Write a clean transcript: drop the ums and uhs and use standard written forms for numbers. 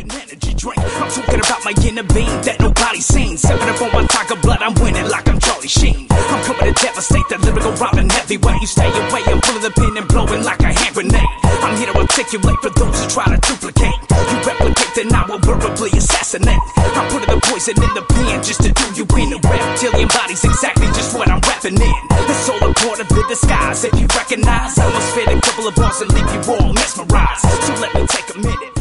an energy drink. I'm talking about my inner being that nobody's seen. 7 up on my tiger blood, I'm winning like I'm Charlie Sheen. I'm coming to devastate the lyrical rhyming heavyweight. You stay away, I'm pulling the pin and blowing like a hand grenade. I'm here to articulate for those who try to duplicate. You replicate, then I will verbally assassinate. I'm putting the poison in the pen just to do you in. A reptilian body's exactly just what I'm rapping in. It's all a part of the disguise. If you recognize, I must spit a couple of bars and leave you all mesmerized. So let me take a minute